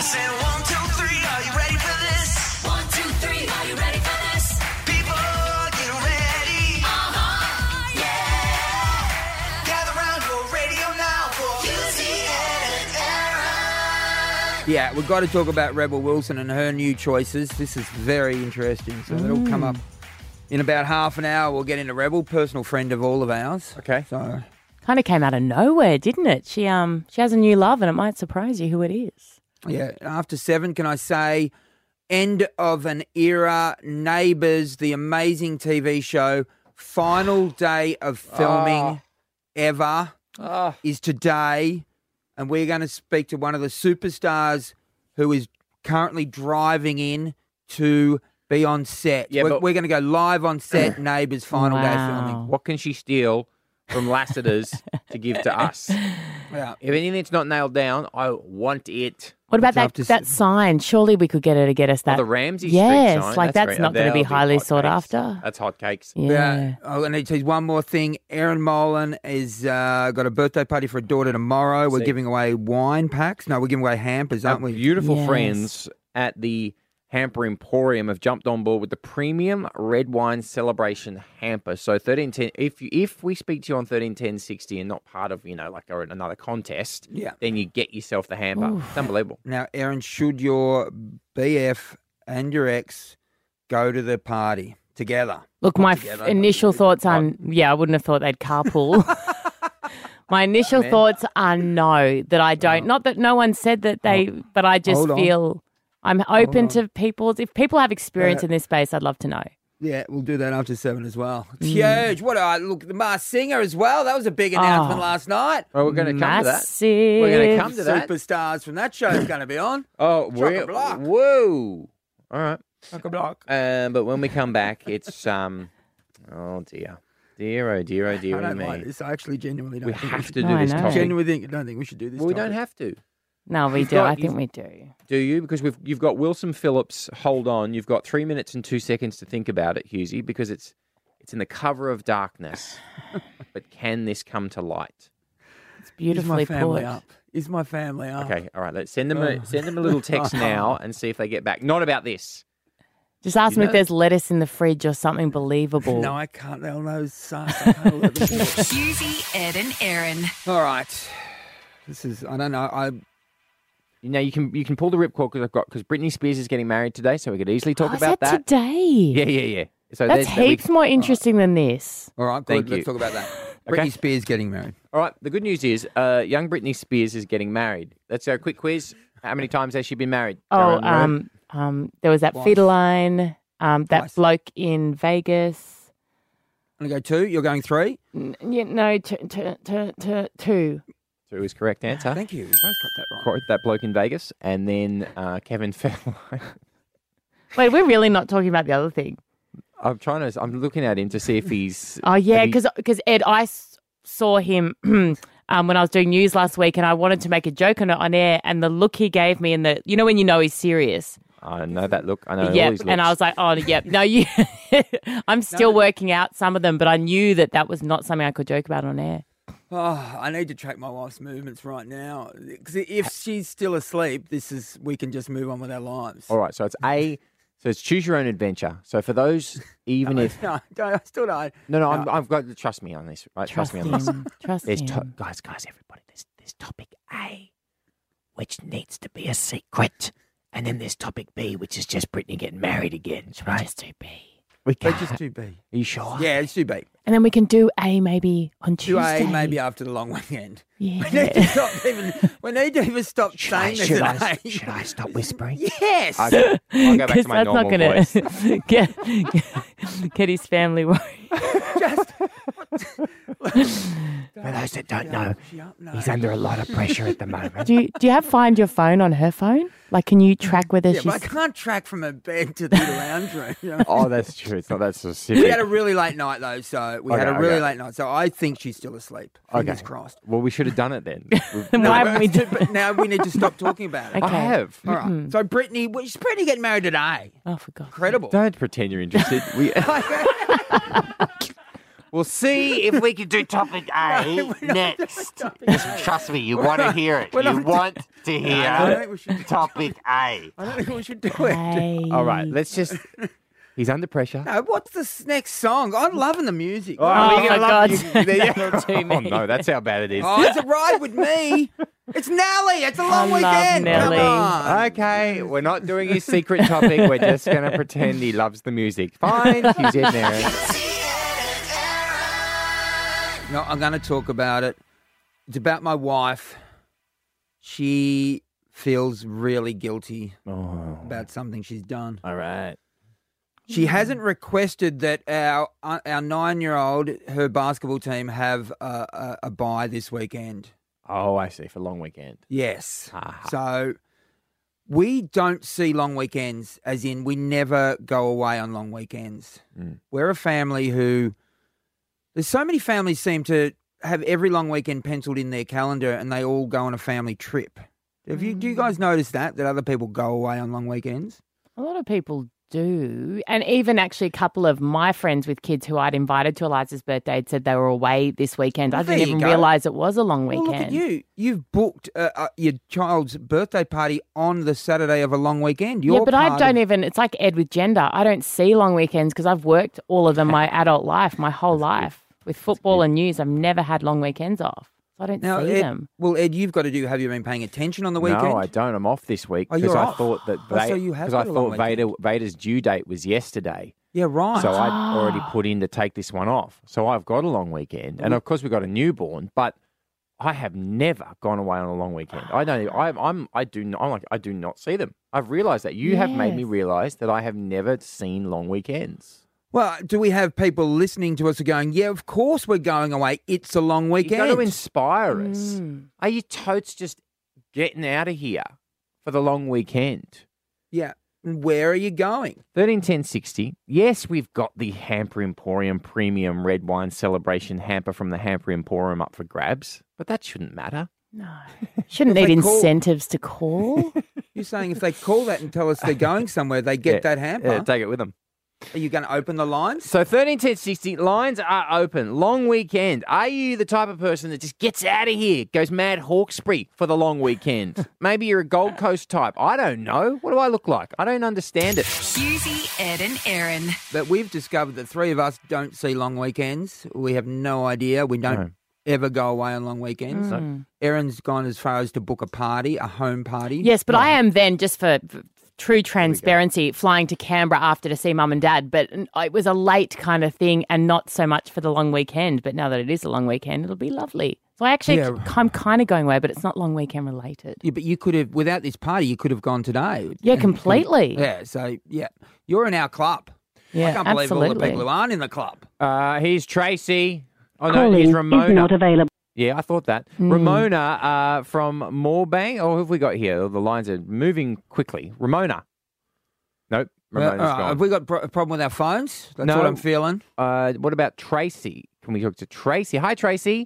Say 1, 2, 3, are you ready for this? 1, 2, 3, are you ready for this? People, get ready. Yeah. Gather round your radio now for Husey and Aaron. Yeah, we've got to talk about Rebel Wilson and her new choices. This is very interesting. So that'll come up in about half an hour. We'll get into Rebel, personal friend of all of ours. Okay. So Kind of came out of nowhere, didn't it? She has a new love, and it might surprise you who it is. yeah, after 7, can I say, end of an era. Neighbours, the amazing TV show, final day of filming ever is today, and we're going to speak to one of the superstars who is currently driving in to be on set. Yeah, we're but- going to go live on set. Neighbours final day of filming. What can she steal from Lassiter's to give to us? Yeah. If anything that's not nailed down, I want it. What about It's up that to that sign? Surely we could get her to get us that. The Ramsey Yes, Street sign. like that's not going to be that'll highly hotcakes. sought after. That's hotcakes. Yeah. I need to tell you one more thing. Erin Molan is got a birthday party for a daughter tomorrow. We're See. giving away wine packs. No, we're giving away hampers, aren't Our we? beautiful Yes. friends at the Hamper Emporium have jumped on board with the premium red wine celebration hamper. So 1310, if we speak to you on 131060 and not part of another contest, Yeah. then you get yourself the hamper. It's unbelievable. Now, Erin, should your BF and your ex go to the party together? Look, my together. initial thoughts on I wouldn't have thought they'd carpool. My initial thoughts are no, that I don't. Not that no one said that they, but I just Hold on. feel I'm open to people's. If people have experience Yeah. in this space, I'd love to know. Yeah, we'll do that after 7 as well. It's huge. Look, the Masked Singer as well. That was a big announcement last night. Well, we're going to come to that. Massive. We're going to come to that. Superstars from that show is going to be on. Oh, Chock-a-block. whoa. All right. Chock-a-block. But when we come back, it's oh dear, oh dear I don't me. like this. I actually genuinely don't We think have should. to do I this know. topic. Genuinely don't think we should do this. Well, we don't topic. have to. No, we You've do. got- I think you've- we do. Do you? Because you've got Wilson Phillips. Hold on, you've got 3 minutes and 2 seconds to think about it, Husey, because it's in the cover of darkness. But can this come to light? It's Is beautifully my family put. up? Is my family up? Okay, all right. Let's send them a little text now and see if they get back. Not about this. Just ask You me know- if there's lettuce in the fridge or something believable. No, I can't. They'll know sus. I can't let them walk. Husey, Ed and Aaron. All right. This is, I don't know. You can pull the ripcord because Britney Spears is getting married today, so we could easily talk Oh, is about that that. today? Yeah. So That's there's- heaps more interesting than this. All right, good. Thank you. Let's talk about that. Okay. Britney Spears getting married. All right. The good news is, young Britney Spears is getting married. Let's go quick quiz. How many times has she been married? Go Oh, around the room. there was that Twice. Feline, that Twice. bloke in Vegas. I'm going to go 2. You're going 3. No, two. 2 is correct answer. Thank you. We both got that right. Quote that bloke in Vegas, and then Kevin Federline. Wait, we're really not talking about the other thing. I'm looking at him to see if he's. Oh yeah, have he- because Ed, I saw him when I was doing news last week, and I wanted to make a joke on it on air, and the look he gave me, and when you know he's serious. I know that look. I know all Yep, his looks. and I was like, oh, yep. No, you. I'm still working out some of them, but I knew that was not something I could joke about on air. Oh, I need to track my wife's movements right now. Because if she's still asleep, we can just move on with our lives. All right, so it's choose your own adventure. So for those, even if No, I still don't. no, I've got trust me on this. Right, trust me on this. Trust There's him. guys, everybody. There's topic A, which needs to be a secret, and then there's topic B, which is just Britney getting married again. We Right? just do B. We But can. just do B. Are you sure? Yeah, let's do B. And then we can do A maybe on Do Tuesday. A maybe after the long weekend. Yeah. We need to even stop saying this Should at A. should I stop whispering? Yes. Okay, I'll go back to my Because that's not normal going voice. to get his family worried. Just. For those that don't know, he's under a lot of pressure at the moment. Do you have Find Your Phone on her phone? Like, can you track whether Yeah, but I she's... can't track from her bed to the lounge room. You know? Oh, that's true. It's not that specific. We had a really late night though, so we had a Okay, really okay. late night. So I think she's still asleep. Fingers crossed. Well, we should have done it then. Why haven't we done But now we need to stop talking about it. Okay. I have. All right. So Brittany, is Brittany getting married today? Oh, for God's sake. Incredible. Don't pretend you're interested. We'll see if we can do topic A next. Trust me, you want to hear it. You want to I don't hear think we should do topic A. I don't think we should do it. Hey. All right, let's just. He's under pressure. No, what's this next song? I'm loving the music. Oh, you're for gonna love God's you- sake, yeah. not too Oh many. no, that's how bad it is. Oh, it's a ride with me. It's Nelly. It's a long I love weekend. Nelly. Come on. Okay, we're not doing his secret topic. We're just going to pretend he loves the music. Fine, he's in there. No, I'm going to talk about it. It's about my wife. She feels really guilty about something she's done. All right. She hasn't requested that our 9-year-old, her basketball team, have a bye this weekend. Oh, I see. For long weekend. Yes. Aha. So we don't see long weekends, as in we never go away on long weekends. We're a family who, there's so many families seem to have every long weekend penciled in their calendar and they all go on a family trip. Do you guys notice that other people go away on long weekends? A lot of people do. And even actually a couple of my friends with kids who I'd invited to Eliza's birthday had said they were away this weekend. Well, I didn't there you even go. realise it was a long Well, weekend. look at you. You've booked your child's birthday party on the Saturday of a long weekend. Yeah, You're but I part don't of- even, it's like Ed with gender. I don't see long weekends because I've worked all of them my adult life, my whole life. With football and news, I've never had long weekends off. So I don't Now, see Ed, them. well, Ed, you've got to do. Have you been paying attention on the weekend? No, I don't. I'm off this week Oh, you're I off? thought that Oh, so you have because I got a long thought Vader's due date was yesterday. Yeah, right. So I'd already put in to take this one off. So I've got a long weekend, and of course we've got a newborn. But I have never gone away on a long weekend. I don't. I do not see them. I've realised that you have made me Yes. realise that I have never seen long weekends. Well, do we have people listening to us who are going, yeah, of course we're going away. It's a long You've weekend. got to inspire us. Mm. Are you totes just getting out of here for the long weekend? Yeah. Where are you going? 131060. Yes, we've got the Hamper Emporium Premium Red Wine Celebration hamper from the Hamper Emporium up for grabs, but that shouldn't matter. No. Shouldn't If need they call- incentives to call. You're saying if they call that and tell us they're going somewhere, they get that hamper. Yeah, take it with them. Are you going to open the lines? So 131060 lines are open. Long weekend. Are you the type of person that just gets out of here, goes mad Hawkesbury for the long weekend? Maybe you're a Gold Coast type. I don't know. What do I look like? I don't understand it. Husey, Ed and Erin. But we've discovered that three of us don't see long weekends. We have no idea. We don't No. ever go away on long weekends. Erin's gone as far as to book a party, a home party. Yes, but I am then, just for true transparency, flying to Canberra after to see mum and dad. But it was a late kind of thing and not so much for the long weekend. But now that it is a long weekend, it'll be lovely. So I actually, Yeah. I'm kind of going away, but it's not long weekend related. Yeah, but you could have, without this party, you could have gone today. Yeah, And- completely. Yeah, so, yeah. You're in our club. Yeah, I can't believe all the absolutely. people who aren't in the club. Here's Tracy. Oh, no, Calling here's is Ramona. not available. Yeah, I thought that. Ramona from Moorebank. Oh, who have we got here? The lines are moving quickly. Ramona. Nope. Ramona's Have gone. we got a problem with our phones? That's No. what I'm feeling. What about Tracy? Can we talk to Tracy? Hi, Tracy.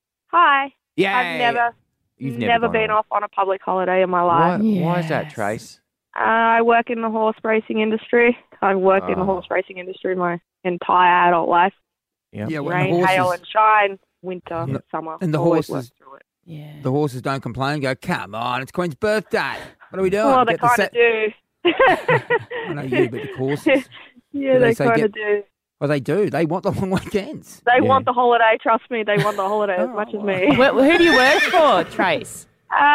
Hi. Yeah. I've You've never gone been away. off on a public holiday in my life. Why is that, Yes. Trace? I work in the horse racing industry. I've worked in the horse racing industry my entire adult life. Yep. Yeah, when Rain, the horses, hail, and shine, winter, Yeah. summer. And the always horses- worked through it. Yeah. the horses don't complain. Go, come on, it's Queen's birthday. What are we doing? Well, they Get the kind of do. I know you, but the horses. Yeah, Do they they say kind get- of do. Well, they do. They want the long weekends. They Yeah. want the holiday. Trust me, they want the holiday as much as me. Who do you work for, Trace?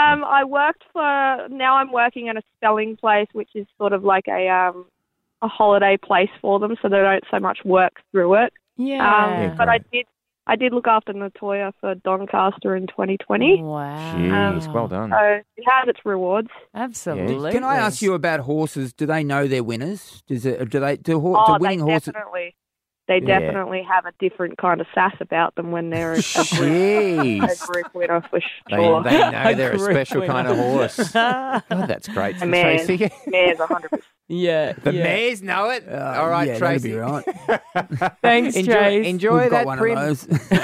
I worked for. Now I'm working at a spelling place, which is sort of like a holiday place for them, so they don't so much work through it. Yeah. But I did look after Natoya for Doncaster in 2020. Wow. Jeez, well done. So it has its rewards. Absolutely. Can I ask you about horses? Do they know their winners? Do Oh, winning they horses? They Yeah. definitely have a different kind of sass about them when they're a group Jeez. winner for They sure. know they're a Group special kind of horse. God, that's great. A man. Tracy. Mares 100%. Yeah. The mares know it. All right, yeah, Tracy. that'd be right. Thanks, Trace. Enjoy We've got that one prim. of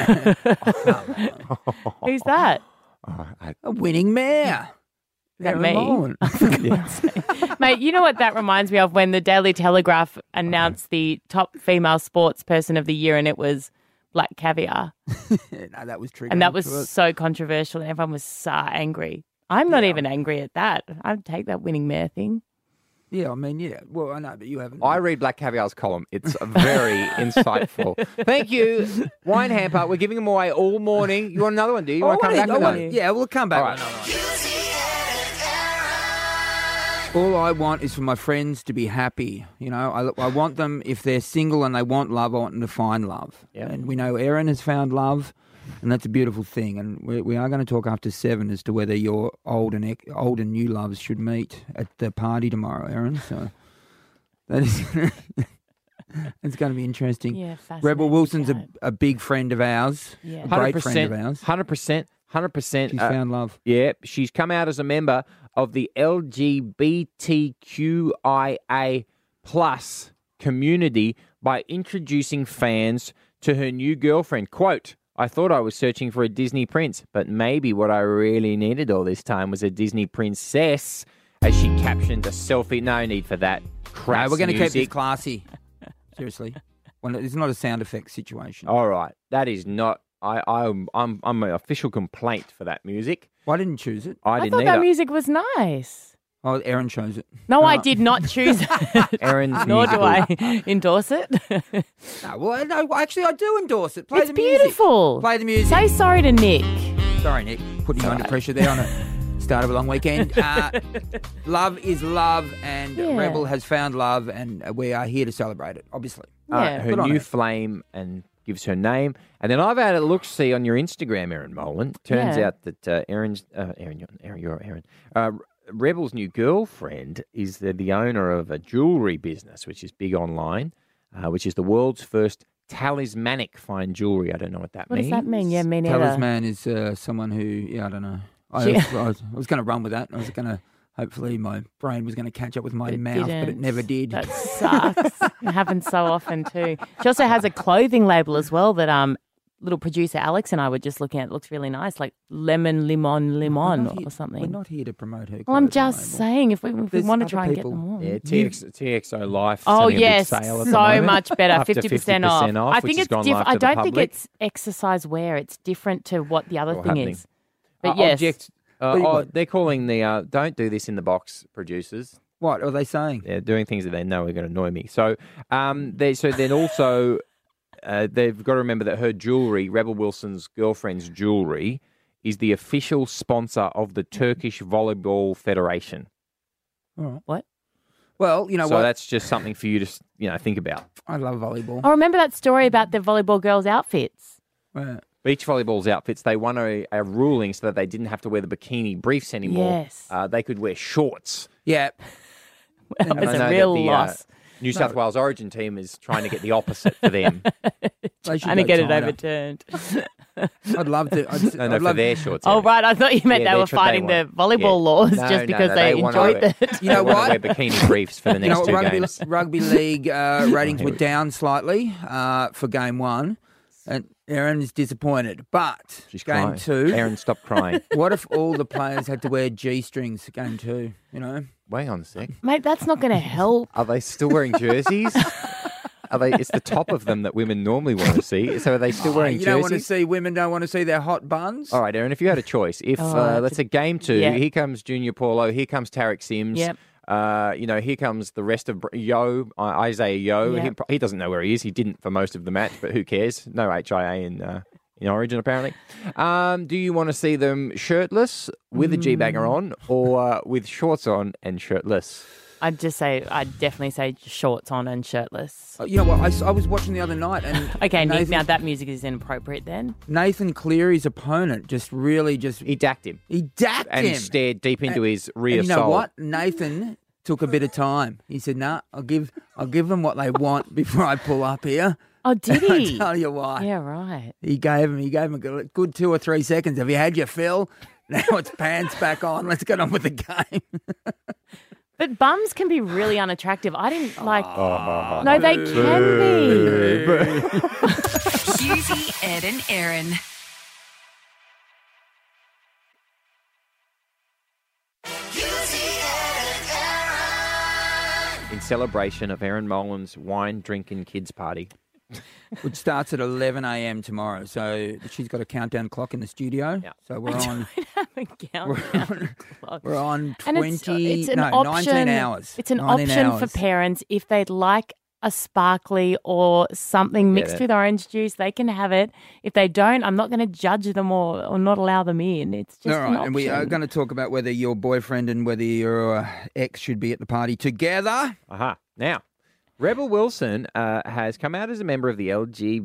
those. Who's that? A winning mare. Is that Erin me? Bowen. Mate, you know what that reminds me of when the Daily Telegraph announced the top female sports person of the year, and it was black caviar. No, that was triggering. And that was to us. so controversial. Everyone was so angry. I'm not even angry at that. I'd take that winning mare thing. Yeah, I mean, yeah. Well, I know, but you haven't. I read Black Caviar's column. It's very insightful. Thank you, Wine Hamper. We're giving them away all morning. You want another one, do you? You want to come back with one? Yeah, we'll come back All with right. another one. All I want is for my friends to be happy. You know, I want them, if they're single and they want love, I want them to find love. Yep. And we know Erin has found love, and that's a beautiful thing. And we are going to talk after 7 as to whether your old and new loves should meet at the party tomorrow, Erin. So that is it's going to be interesting. Yeah, fascinating. Rebel Wilson's chat. a big friend of ours, Yeah. a great friend of ours. 100%. She's found love. Yeah, she's come out as a member of the LGBTQIA plus community by introducing fans to her new girlfriend. Quote, I thought I was searching for a Disney prince, but maybe what I really needed all this time was a Disney princess, as she captioned a selfie. No need for that. No, Crap. we're going to keep this classy. Seriously. Well, it's not a sound effect situation. All right. That is not... I'm an official complaint for that music. Well, I didn't choose it. I I didn't thought that either. music was nice. Oh, Erin chose it. No, I did not choose it. Erin's Nor do musical. I endorse it. No, well, no, actually, I do endorse it. Play It's the music. beautiful. Play the music. Say sorry to Nick. Sorry, Nick. Putting you under pressure there on a start of a long weekend. Love is love, and Yeah. Rebel has found love, and we are here to celebrate it, obviously. Yeah. Her Good on new her. flame, and gives her name. And then I've had a look-see on your Instagram, Erin Molan. Turns Yeah. out that Rebel's new girlfriend is the owner of a jewellery business, which is big online, which is the world's first talismanic fine jewellery. I don't know what that What means. does that mean? Yeah, me neither. Talisman is someone who, I don't know. I was going to run with that. I was going to, hopefully my brain was going to catch up with my But it mouth, but it didn't. never did. That sucks. It happens so often too. She also has a clothing label as well that little producer Alex and I were just looking at. It looks really nice, like lemon or something. We're not here to promote her. Well, I'm clothing just label. saying if we There's want to other try and get people. them all. Yeah, TXO Life. Oh having a big yes, sale at the so moment. much better, Up to 50% off. I which think has it's gone different. live I to the don't think public. it's exercise wear. It's different to what the other Or thing happening. is. But yes, Object. What? They're calling the don't do this in the box producers. What are they saying? They're doing things that they know are going to annoy me. So, then also they've got to remember that her jewelry, Rebel Wilson's girlfriend's jewelry, is the official sponsor of the Turkish Volleyball Federation. All right. what? Well, you know So what? that's just something for you to think about. I love volleyball. I remember that story about the volleyball girls' outfits. Yeah. Beach volleyball's outfits, they won a ruling so that they didn't have to wear the bikini briefs anymore. Yes. They could wear shorts. Yeah. That And was I a know real that the loss. New South Wales Origin team is trying to get the opposite for them. They should Trying to go get it tighter. overturned. I'd love to. No, I'd for love their shorts. Oh, Erin. right. I thought you meant Yeah, they were that's what they fighting the want. volleyball Yeah. laws No, just because they wanna enjoyed wear- it. You know they wanna what? wear bikini briefs for the You next know, two rugby, games. rugby league ratings were down slightly for game 1, and Erin is disappointed. But She's game crying. 2, Erin, stop crying. what if all the players had to wear G-strings game 2? You know, Wait on a sec. Mate, that's not going to help. Are they still wearing jerseys? It's the top of them that women normally want to see. So are they still wearing you don't want to jerseys? see women don't want to see their hot buns. All right, Erin, if you had a choice, if let's say game 2, Yeah. here comes Junior Paulo, here comes Tarek Sims. Yep. Here comes the rest of Yo, Isaiah Yo. Yep. He doesn't know where he is. He didn't for most of the match, but who cares? No HIA in Origin, apparently. Do you want to see them shirtless with a G-banger on, or with shorts on and shirtless? I'd definitely say shorts on and shirtless. You know what? I was watching the other night, and Okay, Nick, Nathan, now that music is inappropriate then. Nathan Cleary's opponent just really He dacked him he dacked and him. stared deep into his rear And you know soul. what? Nathan took a bit of time. He said, "Nah, I'll give them what they want before I pull up here." Oh, did I he? tell you why. Yeah, right. He gave him a good 2 or 3 seconds. Have you had your fill? Now it's pants back on. Let's get on with the game. But bums can be really unattractive. I didn't like. Oh, No, they can be. Husey, Ed, and Erin. In celebration of Erin Molan's wine drinking kids party. which starts at 11 a.m. tomorrow. So she's got a countdown clock in the studio. Yeah. So we're on. Have a countdown clock. We're on And 19 hours. It's an 19 option hours. for parents if they'd like a sparkly or something mixed it. with orange juice. They can have it. If they don't, I'm not going to judge them or not allow them in. It's just All an right, option. and we are going to talk about whether your boyfriend and whether your ex should be at the party together. Aha. Now, Rebel Wilson has come out as a member of the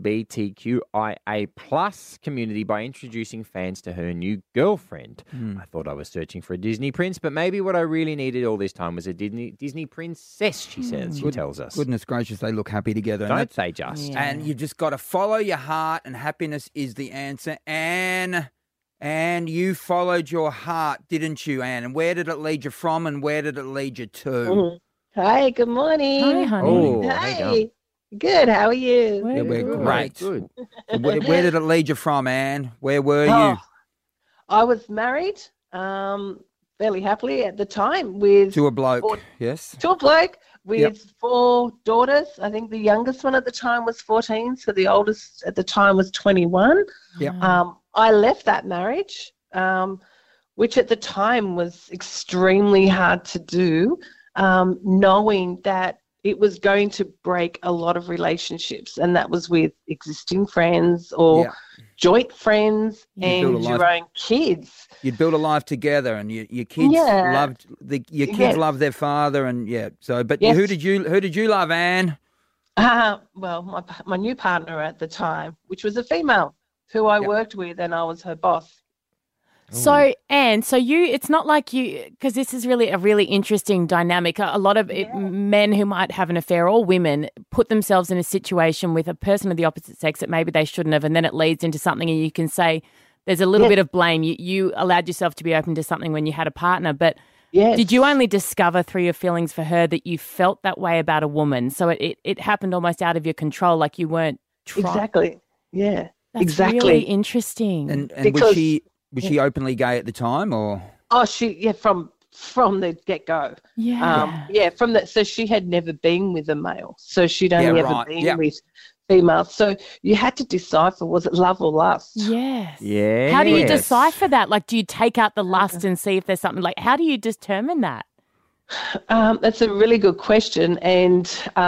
LGBTQIA plus community by introducing fans to her new girlfriend. I thought I was searching for a Disney prince, but maybe what I really needed all this time was a Disney princess, she says. She tells us. Goodness gracious, they look happy together. and Don't that's- they just? Yeah. And you just got to follow your heart, and happiness is the answer. And you followed your heart, didn't you, Anne? And where did it lead you from, and where did it lead you to? Hi, good morning. Hi, honey. Oh, how you Hi. going? Good, how are you? Yeah, we're Good. great. Good. Where did it lead you from, Anne? Where were Oh, you? I was married fairly happily at the time with To a bloke, Or- yes? to a bloke with Yep. 4 daughters. I think the youngest one at the time was 14, so the oldest at the time was 21. Yep. I left that marriage, which at the time was extremely hard to do, knowing that it was going to break a lot of relationships, and that was with existing friends or Yeah. joint friends build a and life. your own kids. You'd build a life together, and your kids Yeah. loved your kids Yes. loved their father, and yeah. So, but Yes. who did you love, Anne? Well, my new partner at the time, which was a female who I Yep. worked with, and I was her boss. So, Anne, it's not like because this is really a really interesting dynamic. A lot of men who might have an affair or women put themselves in a situation with a person of the opposite sex that maybe they shouldn't have, and then it leads into something, and you can say there's a little Yes. bit of blame. You allowed yourself to be open to something when you had a partner, but Yes. did you only discover through your feelings for her that you felt that way about a woman? So it happened almost out of your control, like you weren't trying. Exactly. Yeah. That's exactly. really interesting. And Because- was she openly gay at the time, or? Oh, from the get go. yeah. From that. So she had never been with a male. So she'd only Yeah, ever right. been Yeah. with females. So you had to decipher, was it love or lust? Yes. Yeah. How do you decipher that? Like, do you take out the lust and see if there's something like, how do you determine that? That's a really good question. And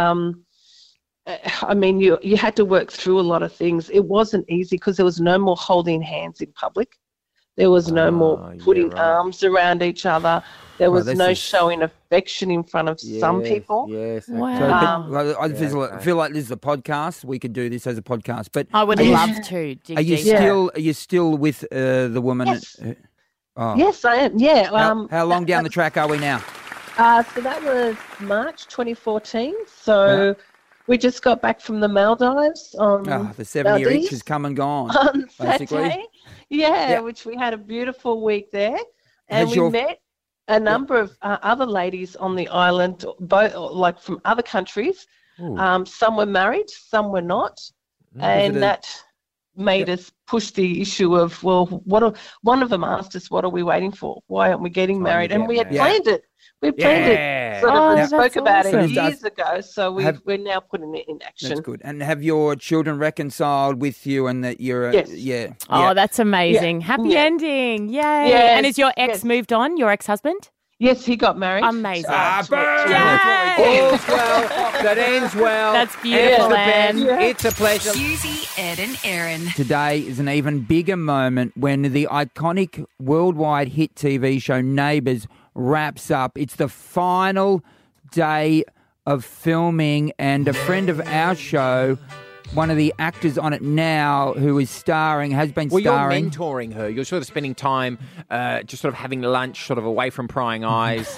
I mean, you had to work through a lot of things. It wasn't easy because there was no more holding hands in public. There was no more yeah, putting right. arms around each other. There was this no is- showing affection in front of some people. Yes. okay. Wow. So, Um, but, I okay. feel like this is a podcast. We could do this as a podcast. But I would Are you- love to dig are you deeper. still with the woman? Yes. Oh. Yes, I am. Yeah. How long down the track are we now? So that was March 2014. So we just got back from the Maldives on The 7-year itch Maldives has come and gone. on basically. Saturday. Yeah, Yeah. which we had a beautiful week there. And Has we your- met a number of other ladies on the island, both like from other countries. Some were married, some were not. And that made us push the issue of, well, one of them asked us, what are we waiting for? Why aren't we getting Time to married? And get we had married. planned it. We planned Yeah. it, sort of, Oh, and that's spoke about it awesome. years ago. So Have- we're now putting it in action. That's good. And have your children reconciled with you, and that you're Yes. yeah. Oh, yeah. that's amazing. Happy Yeah. ending. Yay. Yes, And is your ex yes. moved on, your ex-husband? Yes, he got married. Amazing. Ah, boom! Yay! All's well. That ends well. That's And beautiful, it's the Anne. best. Yeah. It's a pleasure. Susie, Ed, and Erin. Today is an even bigger moment when the iconic worldwide hit TV show Neighbours wraps up. It's the final day of filming, and a friend of our show, one of the actors on it now who is starring, has been Well, starring. you're mentoring her. You're sort of spending time just sort of having lunch, sort of away from prying eyes.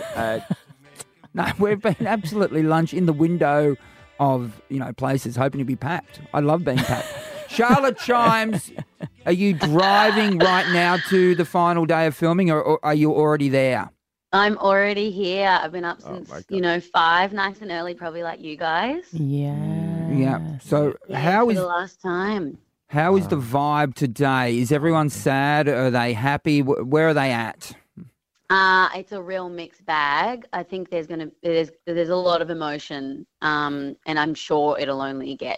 No, we've been absolutely lunch in the window of, places hoping to be packed. I love being packed. Charlotte Chimes, are you driving right now to the final day of filming, or are you already there? I'm already here. I've been up Oh, since, my God. 5, nice and early, probably like you guys. Yeah. Yeah. So Yeah, how for is the last time? how is the vibe today? Is everyone sad? Are they happy? Where are they at? It's a real mixed bag. I think there's a lot of emotion, and I'm sure it'll only get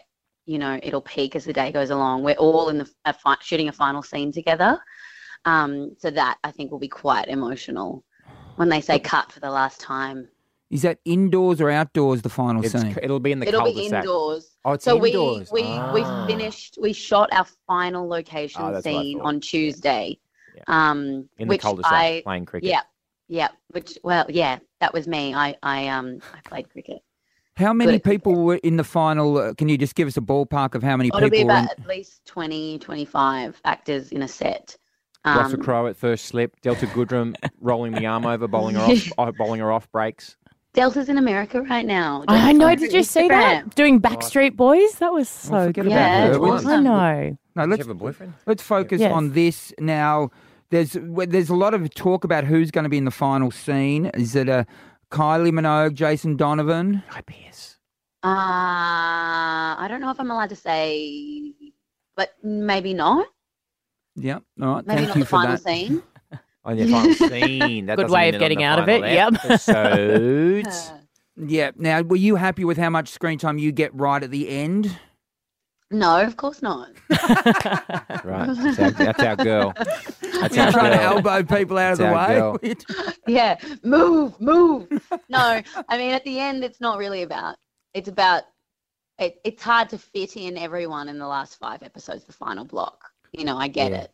it'll peak as the day goes along. We're all in shooting a final scene together. So that I think will be quite emotional when they say cut for the last time. Is that indoors or outdoors, the final scene? It'll be in the It'll be cul-de-sac. indoors. Oh, it's so indoors. we shot our final location that's what I scene thought. on Tuesday. In the which cul-de-sac playing cricket. Yeah. That was me. I played cricket. How many people were in the final? Can you just give us a ballpark of how many It'll people be were in? about at least 20, 25 actors in a set. Russell Crowe at first slip. Delta Goodrem rolling the arm over, bowling her off breaks. Delta's in America right now. I know. Did you see that? Doing Backstreet Boys? That was so forget good. about her. awesome. I know. No, Does let's she have a boyfriend? let's focus Yes. on this now. There's a lot of talk about who's going to be in the final scene. Is it Kylie Minogue, Jason Donovan? IPS. I don't know if I'm allowed to say, but maybe not. Yeah. All right. Maybe Thank not you the for final that. scene. On your final scene. That Good doesn't way mean of on getting the out of it, final yep. episodes. Yeah. Now, were you happy with how much screen time you get right at the end? No, of course not. Right. That's our girl. That's You're our trying to girl. elbow people out of That's the our way. girl. Yeah, move. No, I mean, at the end, it's not really about. It's about. It's hard to fit in everyone in the last 5 episodes, the final block. I get it.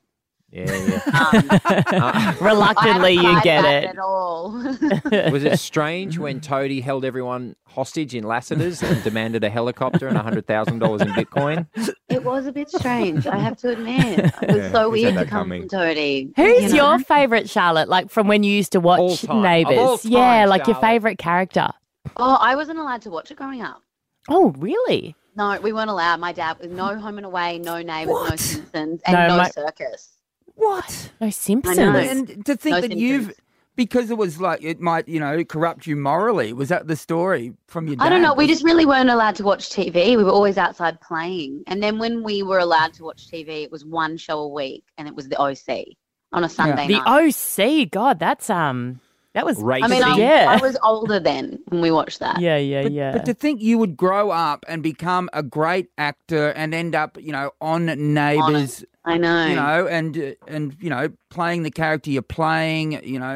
Yeah. Reluctantly, I you haven't get tried it. that at all. Was it strange when Toadie held everyone hostage in Lassiter's and demanded a helicopter and $100,000 in Bitcoin? It was a bit strange, I have to admit. It was so who's had weird to that come coming? from Toadie. Who's you know? your favourite, Charlotte? Like from when you used to All watch time. Of Neighbours? all time, Yeah, like your Charlotte. favourite character. Oh, I wasn't allowed to watch it growing up. Oh, really? No, we weren't allowed. My dad was no Home and Away, no Neighbours, no Simpsons, and No, no my- circus. What? No Simpsons. I know. And to think No that Simpsons. because it was like it might, corrupt you morally. Was that the story from your dad? I don't know. We just really weren't allowed to watch TV. We were always outside playing. And then when we were allowed to watch TV, it was one show a week, and it was the OC on a Sunday The night. OC, God, that was Racing. I mean, Yeah. I was older then when we watched that. yeah. But to think you would grow up and become a great actor and end up, on Neighbours, I know. and playing the character you're playing,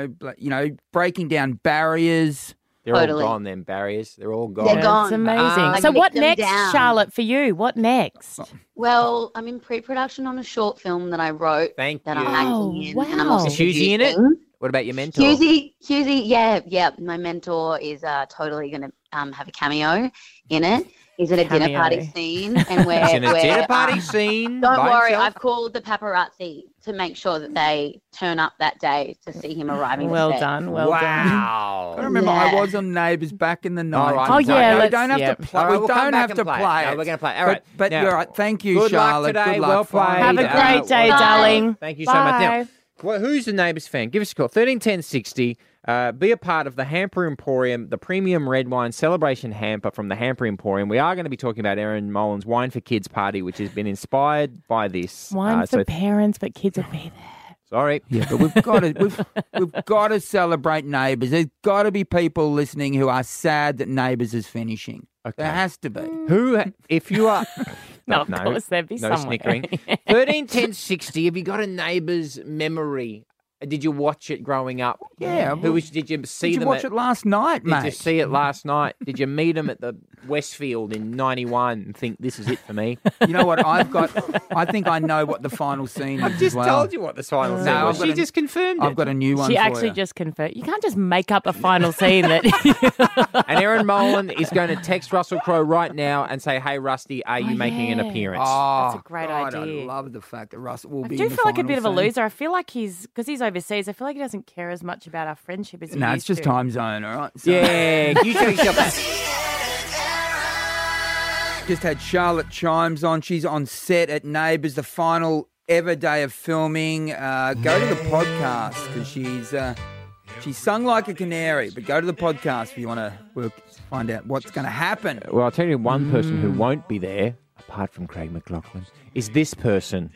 breaking down barriers. They're Totally. all gone, them barriers. They're all gone. They're It's gone. amazing. Like, So what them next, down. Charlotte, for you? What next? Well, I'm in pre-production on a short film that I wrote Thank that you. I'm acting in. And I'm wow. also Is Hughesy in it? producing. What about your mentor? Hughesy, yeah. My mentor is totally going to have a cameo in it. He's in a dinner Cameo. party scene, and It's in a dinner party um, scene. Don't by worry, himself? I've called the paparazzi to make sure that they turn up that day to see him arriving. Well to set. done, well done. Wow. I remember I Yeah. was on Neighbours back in the 90s. All right. Oh, yeah, we let's- don't have yeah. to play. All right, we we'll come don't back have and to play. play No, it. we're gonna play. All right. But Now, you're right. Thank you, good luck Charlotte. today. Good Well luck. played. Fine. Have a great day, Bye. darling. Thank you so much. Now, Bye. well, who's the Neighbours fan? Give us a call. 131060. Be a part of the Hamper Emporium, the premium red wine celebration hamper from the Hamper Emporium. We are going to be talking about Erin Molan's Wine for Kids party, which has been inspired by this. One so for parents, but kids will be there. sorry. Yeah, but we've got to celebrate Neighbours. There's got to be people listening who are sad that Neighbours is finishing. Okay. There has to be. Who, if you are... No, of course there'd be no somewhere. snickering. 131060. Have you got a Neighbours memory? Did you watch it growing up? Yeah, Who was? Did you see Did you them? watch at, it last night, Did mate? you see it last night? Did you meet them at the Westfield in '91 and think this is it for me? You know what? I think I know what the final scene is I've as just well. told you what the final scene No, was. I've got She a- just confirmed I've it. got a new one She for actually you. just confirmed. You can't just make up a final scene that. And Erin Molan is going to text Russell Crowe right now and say, "Hey, Rusty, are you making an yeah. appearance?" Oh, That's a great God, idea. I love the fact that Russell will I be do in the feel like a final bit of a scene. loser. I feel like because he's overseas. I feel like he doesn't care as much about our friendship as he No, used it's just to. time zone, all right? So, Yeah, you tell yourself that. Just had Charlotte Chimes on. She's on set at Neighbours, the final ever day of filming. Go to the podcast because she's sung like a canary. But go to the podcast if you want to find out what's going to happen. Well, I'll tell you one person who won't be there, apart from Craig McLaughlin, is this person.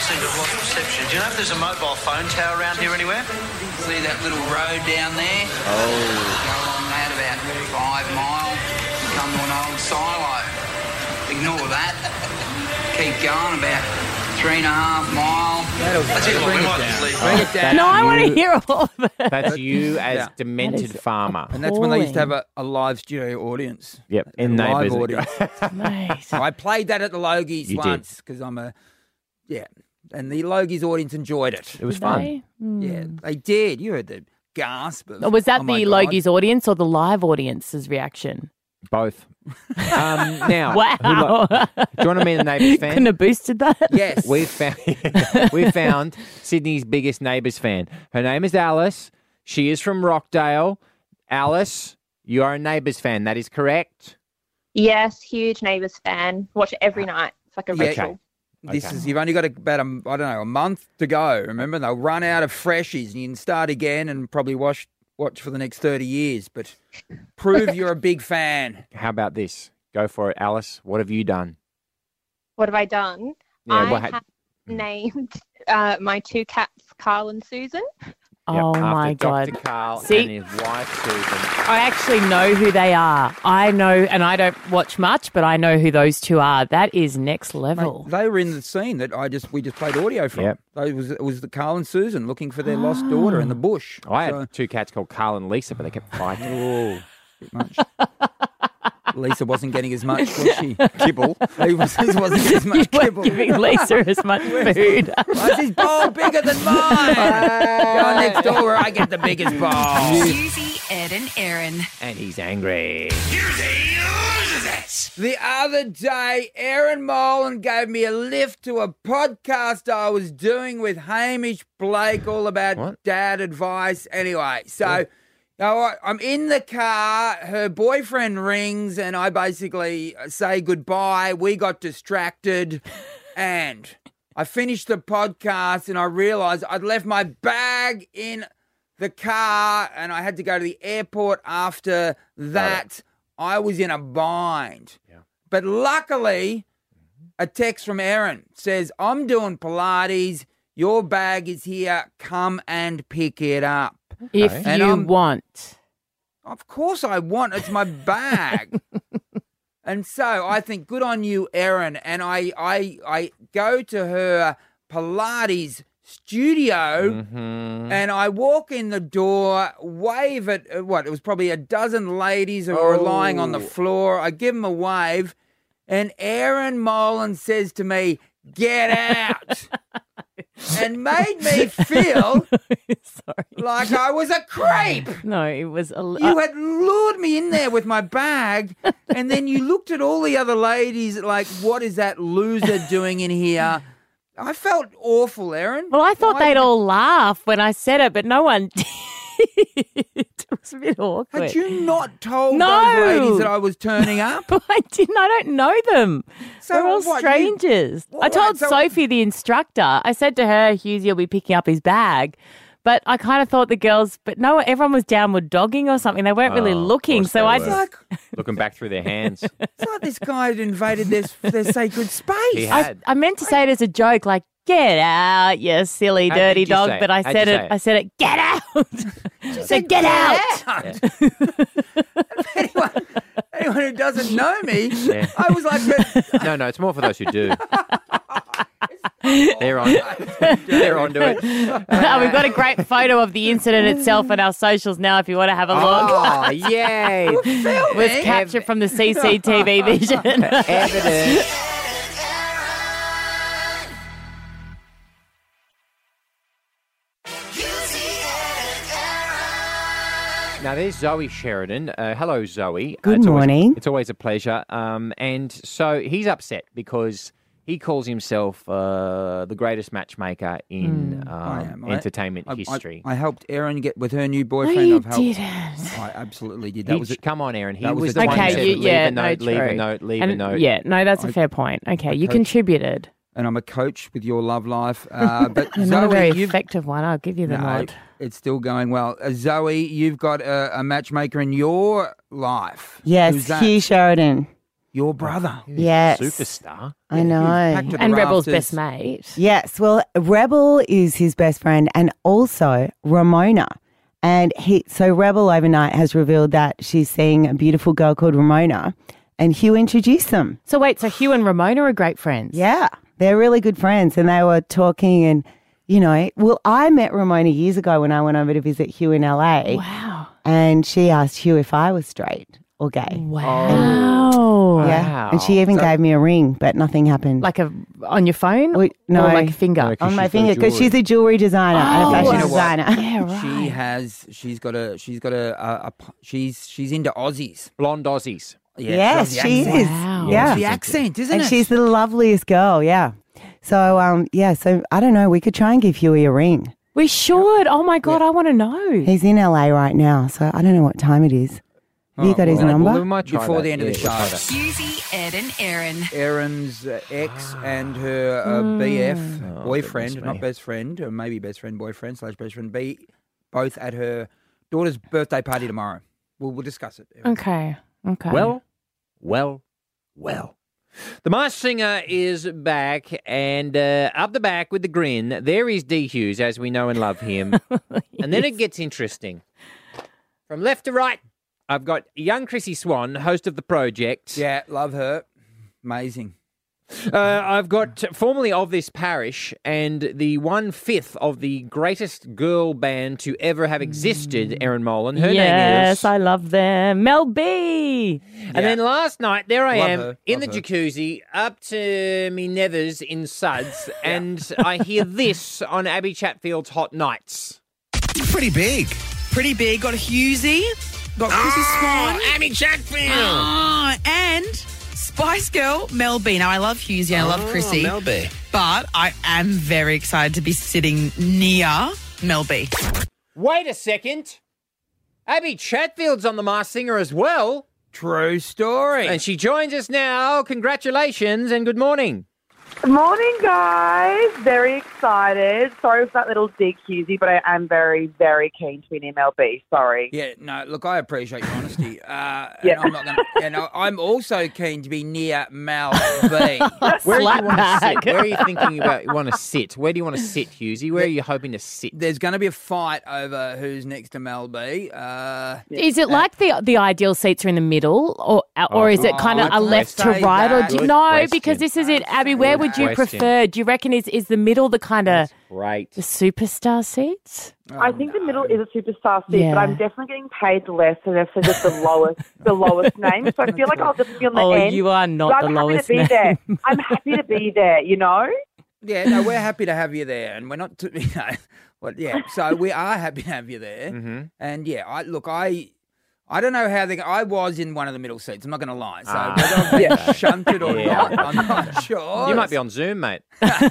seem to have lost reception. Do you know if there's a mobile phone tower around here anywhere? See that little road down there? Oh. Go along that about 5 miles, come to an old silo. Ignore that. Keep going about 3.5 miles. I tell you what, we might just leave. Bring it down. No, I want to hear all of it. That's you as Yeah. demented farmer. And that's when they used to have a live studio audience. Yep, in live Neighbours. audience. Mate. I played that at the Logies You did. once because I'm a, and the Logies audience enjoyed it. It was fun. They? Yeah, they did. You heard the gasp of, Was that "Oh my the God." Logies audience or the live audience's reaction? Both. Now, Wow. do you want to meet a Neighbours fan? Couldn't have boosted that. Yes. We've found Sydney's biggest Neighbours fan. Her name is Alice. She is from Rockdale. Alice, you are a Neighbours fan. That is correct. Yes, huge Neighbours fan. Watch it every night. It's like a Yeah. ritual. This is, you've only got about a month to go. Remember, they'll run out of freshies and you can start again and probably watch for the next 30 years. But prove you're a big fan. How about this? Go for it, Alice. What have you done? What have I done? Yeah, I have named my 2 cats, Carl and Susan. Oh, Yep, my after God. Dr. Carl See? and his wife, Susan. I actually know who they are. I know, and I don't watch much, but I know who those 2 are. That is next level. Mate, they were in the scene that we just played audio from. Yep. It was the Carl and Susan looking for their lost daughter in the bush. I had So- 2 cats called Carl and Lisa, but they kept fighting. Oh, bit much. Lisa wasn't getting as much, was she? Kibble. Lisa wasn't getting as much You weren't kibble. giving Lisa as much food. Why is his bowl bigger than mine? Go next door where I get the biggest bowl. Susie, Ed, and Aaron. And he's angry. The other day, Aaron Molan gave me a lift to a podcast I was doing with Hamish Blake, all about What? dad advice. Anyway, so you know what? I'm in the car. Her boyfriend rings, and I basically say goodbye. We got distracted, and I finished the podcast, and I realised I'd left my bag in the car, and I had to go to the airport after that. I was in a bind. Yeah. But luckily, a text from Erin says, I'm doing Pilates. Your bag is here. Come and pick it up. If And you I'm- want. Of course I want. It's my bag. And so I think, good on you, Erin. And I go to her Pilates studio and I walk in the door, wave at, it was probably a dozen ladies who were lying on the floor. I give them a wave and Aaron Molan says to me, get out. And made me feel Sorry. like I was a creep. No, it was a You had lured me in there with my bag, and then you looked at all the other ladies like, what is that loser doing in here? I felt awful, Erin. Well, I thought Why they'd did- all laugh when I said it, but no one did. It was a bit awkward. Had you not told No. those ladies that I was turning up? I didn't. I don't know them. So They're all what, strangers. Well, I told so- Sophie, the instructor, I said to her, Husey will be picking up his bag. But I kind of thought the girls, but no, everyone was downward dogging or something. They weren't really Oh, of looking. course So they I were. just, Looking back through their hands. It's like this guy had invaded their sacred space. He had. I meant to say it as a joke, like, get out, you silly How dirty did you dog. say it? But I How'd said you it. say it? I said it, get out. I said, get out. Anyone who doesn't know me, Yeah. I was like, No, it's more for those who do. They're on. They're onto it. We've got a great photo of the incident itself on our socials now if you want to have a look. Oh, yay. It was captured from the CCTV vision. Evidence. Now, there's Zoe Sheridan. Hello, Zoe. Good morning. It's always a pleasure. And so he's upset because he calls himself the greatest matchmaker in I am. entertainment I- history. I helped Erin get with her new No, boyfriend. you I've helped. didn't. I absolutely did. That was it. Come on, Aaron. He that was was the the one who Okay, said, you- leave yeah, a note, no, leave a true. note, leave a And- note. Yeah, no, that's a I- fair point. Okay, you coach- contributed. And I'm a coach with your love life. But You're not a Zoe, very you've effective one. I'll give you the No, nod. it's still going well. Zoe, you've got a matchmaker in your life. Yes, Who's that? Hugh Sheridan. your brother. Yes. Superstar. I know. packed to the And Rebel's rafters. best mate. Yes, well, Rebel is his best friend and also Ramona. And so Rebel overnight has revealed that she's seeing a beautiful girl called Ramona, and Hugh introduced them. So wait, so Hugh and Ramona are great friends? Yeah, they're really good friends, and they were talking and, I met Ramona years ago when I went over to visit Hugh in LA. Wow. And she asked Hugh if I was straight or gay. Wow. Yeah, and she even gave me a ring, but nothing happened. Like on your phone? No, Or like a finger? Like- on my she's finger, because she's a jewelry designer and a fashion You know what? designer. Yeah, right. She's into Aussies. Blonde Aussies. Yeah, Yes, the she accent. is. Wow. Yeah. It's the accent, isn't And it? she's the loveliest girl, yeah. So, so I don't know. We could try and give Huey a ring. We should. Oh my God, I want to know. He's in LA right now, so I don't know what time it is. Have you got his Well, number? we might try Before that. the end of the Yeah, we'll try show. that. Husey, Ed and Erin. Erin's ex and her BF, Oh, boyfriend, goodness not me. best friend, or maybe best friend, boyfriend / best friend, both at her daughter's birthday party tomorrow. We'll discuss it. Okay. Well. The Masked Singer is back, and up the back with the grin, there is D. Hughes, as we know and love him. And then it gets interesting. From left to right, I've got young Chrissy Swan, host of The Project. Yeah, love her. Amazing. I've got formerly of this parish and the 1/5 of the greatest girl band to ever have existed, Erin Molan. Her name Yes, is... I love them. Mel B. And then last night, there I Love am her, in the love her. jacuzzi, up to me nethers in suds, and I hear this on Abby Chatfield's Hot Nights. Pretty big. Pretty big. Got Husey. Got Chrissy Swan. Abby Chatfield! Oh, and Spice Girl Mel B. Now, I love Husey and I love Chrissy. Mel B. But I am very excited to be sitting near Mel B. Wait a second. Abby Chatfield's on The Masked Singer as well. True story. And she joins us now. Congratulations and good morning. Good morning, guys. Very excited. Sorry for that little dig, Husey, but I am very, very keen to be an MLB. Sorry. Yeah, no, look, I appreciate your honesty. And I'm not gonna, and I'm also keen to be near Mel B. Where do you want to sit? Where are you thinking about you want to sit? Where do you want to sit, Husey? Where are you hoping to sit? There's going to be a fight over who's next to Mel B. Is it like the ideal seats are in the middle, or is it kind of good a left to question. right? Or Good no, question. because this is it, Abby. Where would you question. prefer? Do you reckon is the middle the kind of Right. the superstar seats? I think the middle is a superstar seat, Yeah. but I'm definitely getting paid less, and if it's just the lowest name. So I feel like I'll just be on the Oh, end. you are not but the I'm lowest happy to be name. there. I'm happy to be there. You know. Yeah, no, we're happy to have you there, and we're not, so we are happy to have you there. Mm-hmm. And yeah, I don't know how I was in one of the middle seats. I'm not going to lie. So whether I've been shunted or Yeah. not, I'm not sure. You might be on Zoom, mate.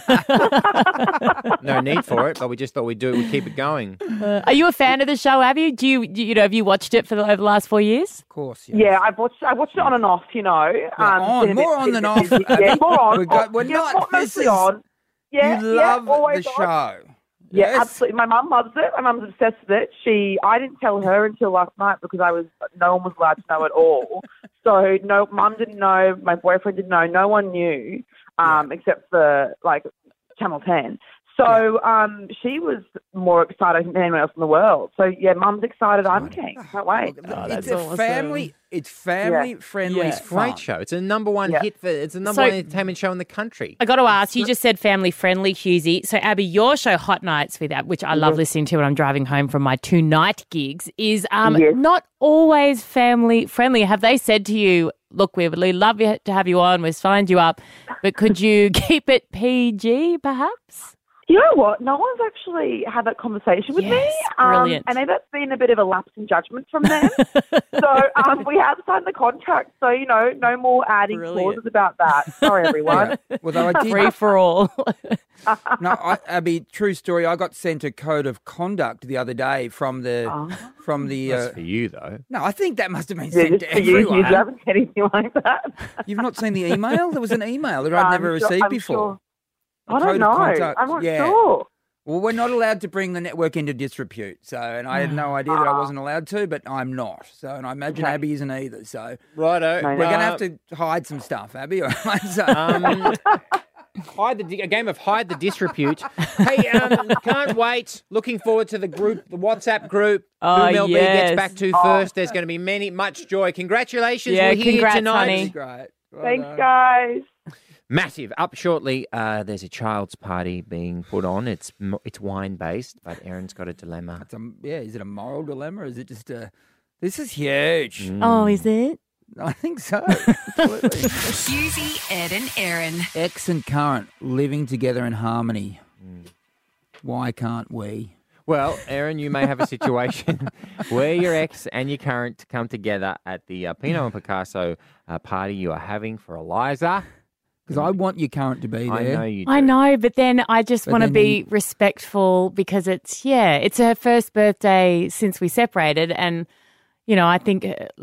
No need for it, but we just thought we'd keep it going. Are you a fan of the show, Abby? Do you have you watched it over the last 4 years? Of course, Yeah, I watched it on and off. You know, been a more bit- on than bit off. busy. Yeah, more on. We're Yeah, not. This mostly is, on. Yeah, you love yeah, always the on. show. Yeah, Yes? absolutely. My mum loves it. My mum's obsessed with it. I didn't tell her until last night because no one was allowed to know at all. So no, mum didn't know. My boyfriend didn't know. No one knew, except for Channel 10. So she was more excited than anyone else in the world. So yeah, mum's excited. I'm keen. Can't wait. It's a family. It's family friendly. It's a great show. It's a number one hit it's a number So- one entertainment show in the country. I got to ask, you just said family friendly, Husey. So, Abby, your show, Hot Nights with Ab, which I love listening to when I'm driving home from my 2 night gigs, is not always family friendly. Have they said to you, look, we would love to have you on, we've signed you up, but could you keep it PG perhaps? You know what? No one's actually had that conversation with me. Brilliant. And maybe that's been a bit of a lapse in judgment from them. So we have signed the contract. So, no more adding clauses about that. Sorry, everyone. Although I did, Free for all. No, Abby, true story. I got sent a code of conduct the other day from the. That's for you, though. No, I think that must have been Yeah, sent just to for you. everyone. You haven't said anything like that. You've not seen the email? There was an email that I'd never received I'm before. sure. A I code don't of know. conduct. I'm not Yeah. sure. Well, we're not allowed to bring the network into disrepute. So, and I had no idea that I wasn't allowed to, but I'm not. So, and I imagine Abby isn't either. So, Righto. we're going to have to hide some stuff, Abby. All right? So, a game of hide the disrepute. Hey, can't wait. Looking forward to the WhatsApp group. Oh, who Mel B yes. gets back to first. There's going to be much joy. Congratulations. Yeah, We're here congrats, tonight. honey. great. Well Thanks, done. guys. Massive. Up shortly, there's a child's party being put on. It's wine-based, but Erin's got a dilemma. Is it a moral dilemma or is it just a... This is huge. Oh, is it? I think so. Absolutely. Husey, Ed and Erin. Ex and current living together in harmony. Why can't we? Well, Erin, you may have a situation where your ex and your current come together at the Pinot and Picasso party you are having for Eliza. Because I want your current to be there. I know you do. I know, but then I just But want to then be respectful because it's her first birthday since we separated, and I think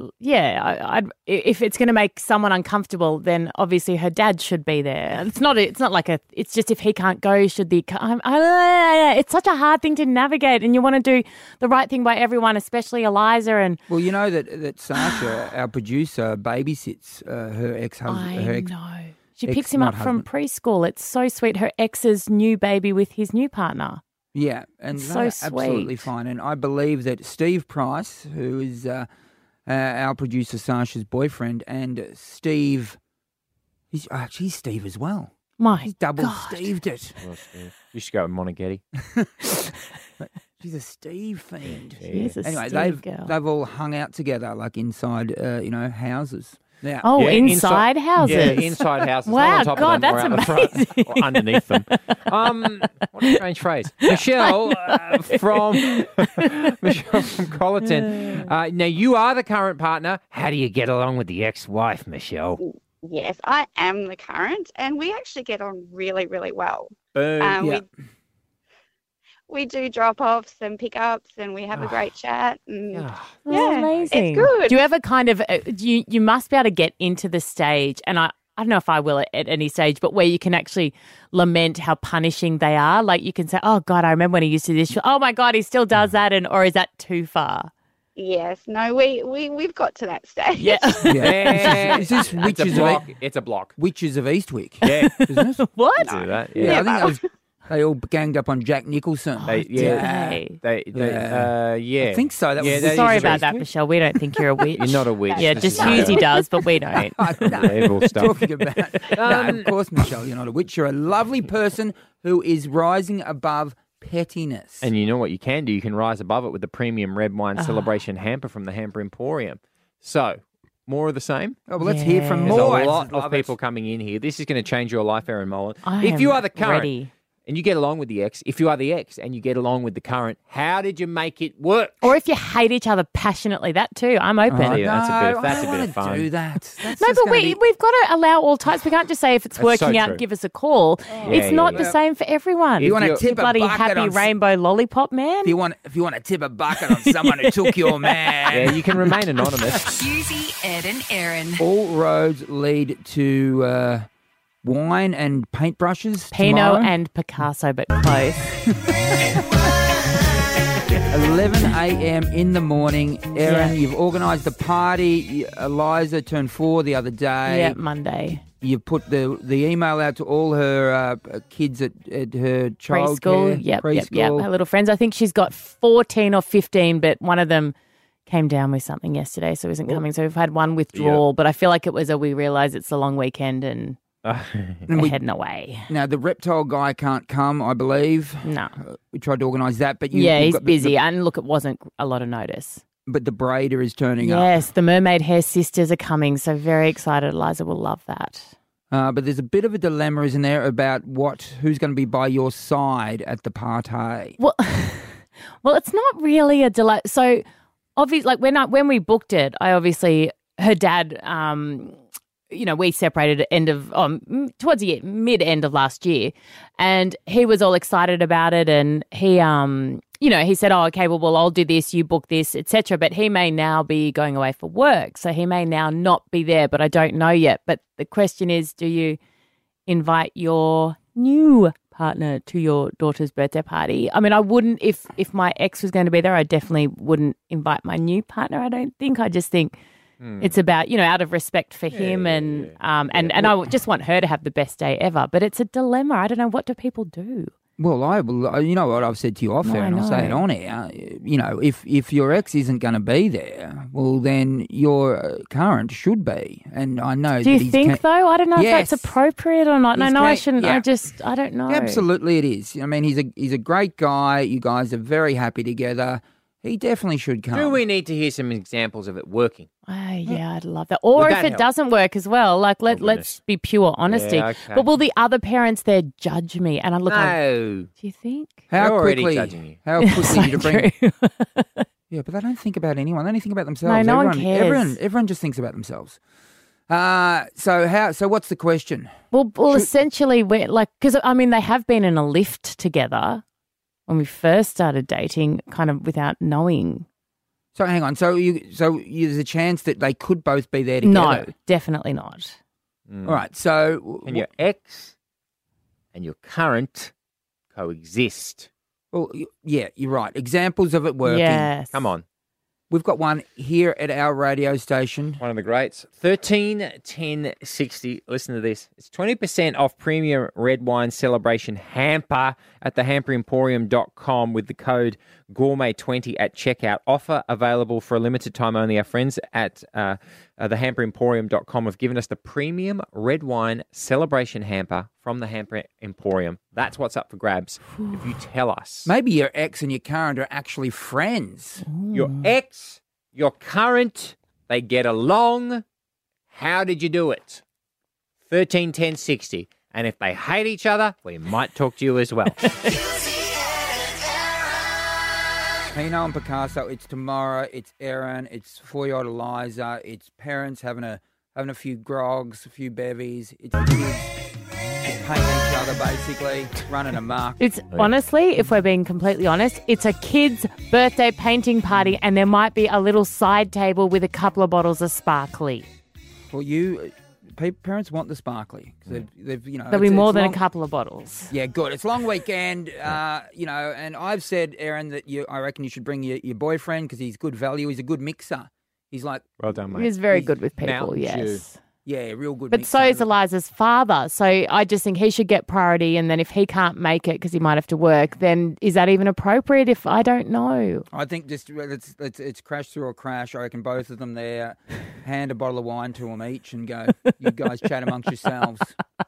if it's going to make someone uncomfortable, then obviously her dad should be there. It's not like it's just if he can't go, should the it's such a hard thing to navigate, and you want to do the right thing by everyone, especially Eliza. And Well, you know that Sasha, our producer, babysits her ex-husband. I know. She picks him up from preschool. It's so sweet. Her ex's new baby with his new partner. Yeah, and It's they're so absolutely sweet. fine. And I believe that Steve Price, who is our producer Sasha's boyfriend, and Steve, he's Steve as well. He's double Steved it. Well, Steve, you should go with Monaghetti. She's a Steve fiend. She's a Anyway, Steve girl. they've all hung out together like inside, houses. Now, Oh, inside houses. Yeah, inside houses. Wow, not on top God, of them or that's out the front amazing. or underneath them. What a strange phrase. Michelle from Colleton. Now, you are the current partner. How do you get along with the ex-wife, Michelle? Yes, I am the current, and we actually get on really, really well. Boom. We do drop-offs and pick-ups, and we have a great chat. And Amazing. it's good. Do you ever kind of you must be able to get into the stage, and I don't know if I will at any stage, but where you can actually lament how punishing they are. Like you can say, "Oh God, I remember when he used to do this. Oh my God, he still does that," or is that too far? Yes, no, we've got to that stage. Yeah. Yeah. Is this It's a Witches block. of It's a block. Witches of Eastwick? Yeah. Isn't it? What? Do that. Yeah, I think they all ganged up on Jack Nicholson. They, I think so. That was Sorry about that, Michelle. We don't think you're a witch. You're not a witch. Yeah, This just is- Husey does, but we don't. Evil stuff. Talking about no, of course, Michelle, you're not a witch. You're a lovely person who is rising above pettiness. And you know what you can do? You can rise above it with the premium red wine celebration hamper from the Hamper Emporium. So, more of the same? Oh, well, let's hear from There's more. a lot Love of it. people coming in here. This is going to change your life, Erin Mullen. I If you am are the current ready. and you get along with the ex, if you are the ex and you get along with the current, how did you make it work? Or if you hate each other passionately, that too. I'm open. Oh, yeah, that's a bit of, I that's don't a bit of wanna fun. do that. That's No, just but gonna we've got to allow all types. We can't just say if it's That's working so out, true. give us a call. It's not the same for everyone. You wanna You tip a bloody bucket happy on rainbow lollipop man. If you want to tip a bucket on someone who took your man. Yeah, you can remain anonymous. Husey, Ed and Erin. All roads lead to wine and paintbrushes. Pinot tomorrow. and Picasso, but close. 11 a.m. in the morning. Erin, Yeah. you've organised the party. Eliza turned 4 the other day. Yeah, Monday. You put the email out to all her kids at her childcare. Preschool. Yep. preschool. Her little friends. I think she's got 14 or 15, but one of them came down with something yesterday, so isn't coming. So we've had one withdrawal, but I feel like it was we realise it's a long weekend and we're heading away. Now, the reptile guy can't come, I believe. No. We tried to organise that, but He's busy. And look, it wasn't a lot of notice. But the braider is turning up. Yes, the Mermaid Hair sisters are coming, so very excited. Eliza will love that. But there's a bit of a dilemma, isn't there, about who's going to be by your side at the party? Well, it's not really a delay. So, obviously, like when we booked it, her dad, we separated at towards the mid end of last year, and he was all excited about it, and he he said, "Oh, okay, well, I'll do this, you book this, etc." But he may now be going away for work, so he may now not be there. But I don't know yet. But the question is, do you invite your new partner to your daughter's birthday party. I mean, I wouldn't, if my ex was going to be there, I definitely wouldn't invite my new partner, I don't think. I just think it's about, out of respect for him and I would just want her to have the best day ever. But it's a dilemma. I don't know, what do people do? Well, you know what I've said to you off air, and I'll say it on air. If your ex isn't going to be there, well, then your current should be. And I know. Do you think though? I don't know if that's appropriate or not. No, I shouldn't. Yeah. I don't know. Absolutely, it is. I mean, he's a great guy. You guys are very happy together. He definitely should come. Do we need to hear some examples of it working? Yeah, I'd love that. Or if it doesn't work as well, like let's be pure honesty. Yeah, okay. But will the other parents there judge me? And I look. No. Do you think? How They're already quickly? judging you. How quickly So did you bring? true. Yeah, but they don't think about anyone. They only think about themselves. No one cares. Everyone just thinks about themselves. So what's the question? Well, essentially, because I mean, they have been in a lift together when we first started dating, kind of without knowing. So hang on. So there's a chance that they could both be there together. No, definitely not. All right. So and your ex and your current coexist. Well, yeah, you're right. Examples of it working. Yes. Come on. We've got one here at our radio station. One of the greats. 131060. Listen to this. It's 20% off premium red wine celebration hamper at thehamperemporium.com with the code gourmet20 at checkout. Offer available for a limited time only. Our friends at thehamperemporium.com have given us the premium red wine celebration hamper from the Hamper Emporium. That's what's up for grabs. If you tell us. Maybe your ex and your current are actually friends. Your ex, your current, they get along. How did you do it? 131060. And if they hate each other, we might talk to you as well. Pino and Picasso, it's tomorrow, it's Erin, it's 4-year-old Eliza, it's parents having a few grogs, a few bevies, it's kids paying each other basically, running amok. It's honestly, if we're being completely honest, it's a kid's birthday painting party and there might be a little side table with a couple of bottles of sparkly. Well, parents want the sparkly. They've There'll be more than a couple of bottles. Yeah, good. It's long weekend, and I've said, Erin, that I reckon you should bring your boyfriend because he's good value. He's a good mixer. He's like... Well done, mate. He's very good with people, Mountain yes. Dew. Yeah, real good But mixer. so is Eliza's father. So I just think he should get priority, and then if he can't make it because he might have to work, then is that even appropriate? If I don't know. I think just it's crash through or crash. I reckon both of them there, hand a bottle of wine to them each and go, you guys chat amongst yourselves.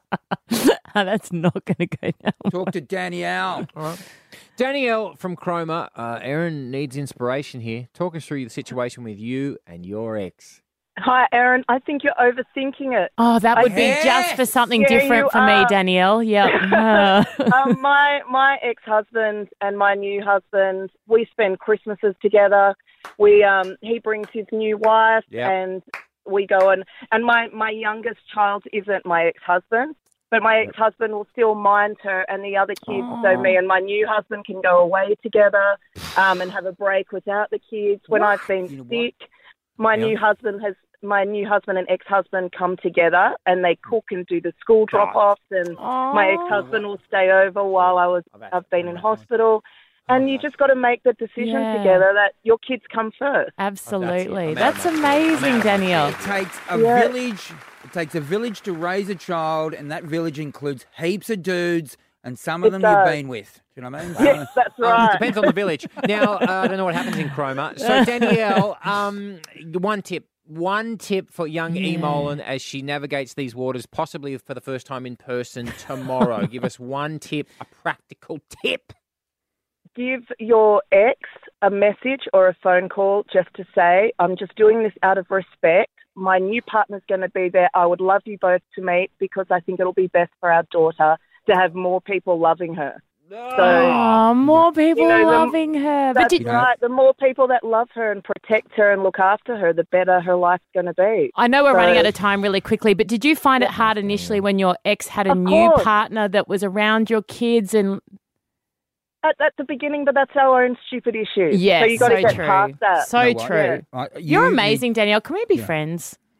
That's not going to go down. Talk to Danielle. All right. Danielle from Chroma. Erin needs inspiration here. Talk us through the situation with you and your ex. Hi, Erin. I think you're overthinking it. Oh, that would be just for something different for me, Danielle. Yeah. My ex-husband and my new husband, we spend Christmases together. He brings his new wife, and we go and my youngest child isn't my ex-husband, but my ex-husband will still mind her and the other kids, so me and my new husband can go away together and have a break without the kids. When I've been sick, my new husband and ex-husband come together and they cook and do the school drop-offs, and my ex-husband will stay over while I've been in hospital. And you just got to make the decision together that your kids come first. Absolutely. That's amazing, Danielle. It takes a village. It takes a village to raise a child, and that village includes heaps of dudes, and some of them you've been with. Do you know what I mean? Yes, that's right. It depends on the village. Now, I don't know what happens in Chroma. So, Danielle, one tip for young Emolan as she navigates these waters, possibly for the first time in person tomorrow. Give us one tip, a practical tip. Give your ex a message or a phone call just to say, I'm just doing this out of respect. My new partner's going to be there. I would love you both to meet because I think it'll be best for our daughter to have more people loving her. So, more people loving her. That's right. The more people that love her and protect her and look after her, the better her life's going to be. I know we're running out of time really quickly, but did you find it hard initially when your ex had a new partner that was around your kids and... At the beginning, but that's our own stupid issue. Yes, so you got to get true. past that. So true. You're amazing, Danielle. Can we be friends?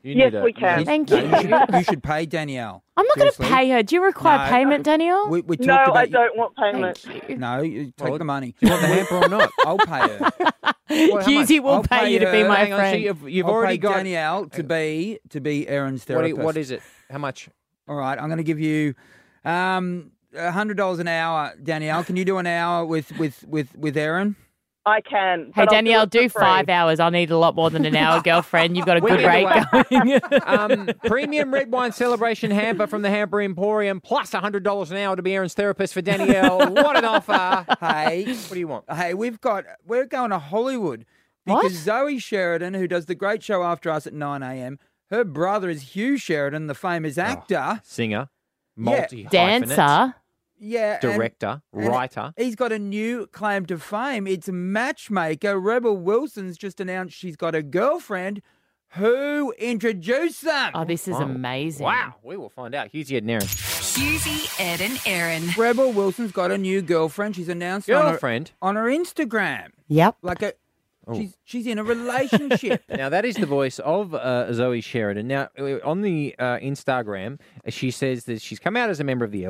Yes, we can. Thank No, you. you should pay Danielle. I'm not going to Seriously. pay her. Do you require No. payment, Danielle? We talked No, about I don't want payment. No, you take the money. Do you want the hamper or not? I'll pay her. Husey will I'll pay you to be her. my Hang on, so friend. you've I'll already pay got Danielle to be Aaron's What, therapist. what is it? How much? All right, I'm going to give you $100 an hour, Danielle. Can you do an hour with Aaron? I can. Hey, but I'll Danielle, do it do for free. 5 hours. I'll need a lot more than an hour, girlfriend. You've got a good rate going. Premium red wine celebration hamper from the Hamper Emporium, plus $100 an hour to be Aaron's therapist for Danielle. What an offer! Hey, what do you want? Hey, we're going to Hollywood because What? Zoe Sheridan, who does the great show After Us at 9 a.m., her brother is Hugh Sheridan, the famous actor. Singer, Dancer. Yeah, director, writer. He's got a new claim to fame. It's matchmaker. Rebel Wilson's just announced she's got a girlfriend. Who introduced them? Oh, this is amazing. Wow, we will find out. Husey, Ed, and Aaron. Husey, Ed, and Aaron. Rebel Wilson's got a new girlfriend. She's announced Girlfriend? on her Instagram. Yep. She's in a relationship. Now, that is the voice of Zoe Sheridan. Now, on the Instagram, she says that she's come out as a member of the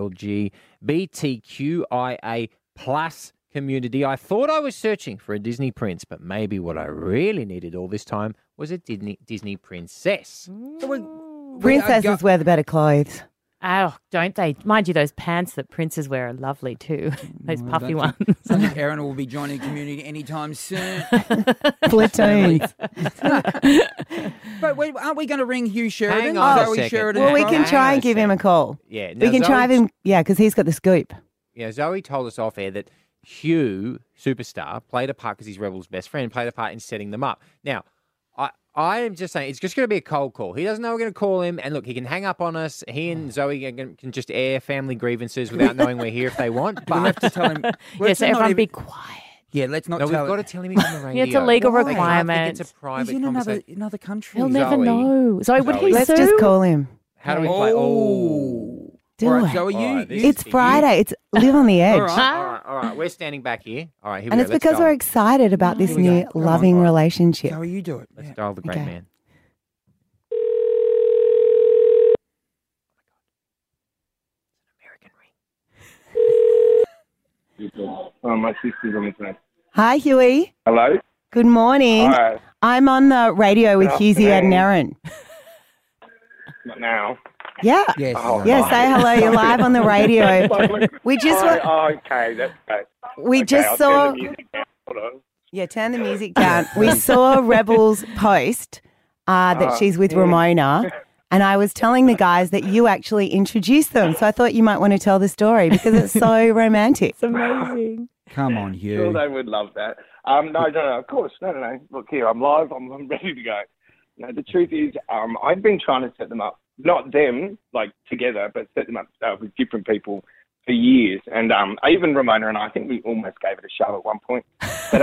LGBTQIA plus community. I thought I was searching for a Disney prince, but maybe what I really needed all this time was a Disney princess. Princesses wear the better clothes. Oh, don't they? Mind you, those pants that princes wear are lovely too. Those puffy I ones. think Aaron will be joining the community anytime soon. Platoons. But wait, aren't we going to ring Hugh Sheridan? Hang on a Zoe second. Sheridan's Well, we brother? can try and give him a call. Yeah, We can try him, because he's got the scoop. Yeah, Zoe told us off air that Hugh, superstar, played a part because he's Rebel's best friend, played a part in setting them up. Now, I am just saying, it's just going to be a cold call. He doesn't know we're going to call him, and look, he can hang up on us. He and Zoe can just air family grievances without knowing we're here if they want. We'll have to tell him. Yes, everyone be quiet. Yeah, let's not No, tell we've got to tell him he's on the radio. Yeah, it's a legal Why? They can't requirement. think it's a private He's in conversation. another country. He'll never Zoe. know. Zoe, would he Let's sue? just call him. How do we play? Oh. Do All right, it. Zoe, All right, this It's is for you. Friday. It's live on the edge. All right. All right. We're standing back here. All right, here And we it's go. Let's because go. we're excited about this Here we new go. Come on. loving relationship. Zoe, you do it. Let's dial the great Okay. man. Oh, my sister's on the phone. Hi, Huey. Hello? Good morning. Hi. I'm on the radio with Good Husey, Ed, and afternoon. Aaron. Not now. Yeah. Yes. Oh, Yeah, my. say hello. You're live on the radio. We just wa- Oh, okay, that's great. we Okay, just I'll saw. turn the music down. Hold on. Yeah, turn the music down. We saw Rebel's post that she's with Ramona, and I was telling the guys that you actually introduced them. So I thought you might want to tell the story because it's so romantic. It's amazing. Come on, Hugh. Sure, they would love that. No, of course. No. Look here, I'm live. I'm ready to go. No, the truth is, I've been trying to set them up, not them, like, together, but set them up with different people for years. And even Ramona and I think we almost gave it a shove at one point. But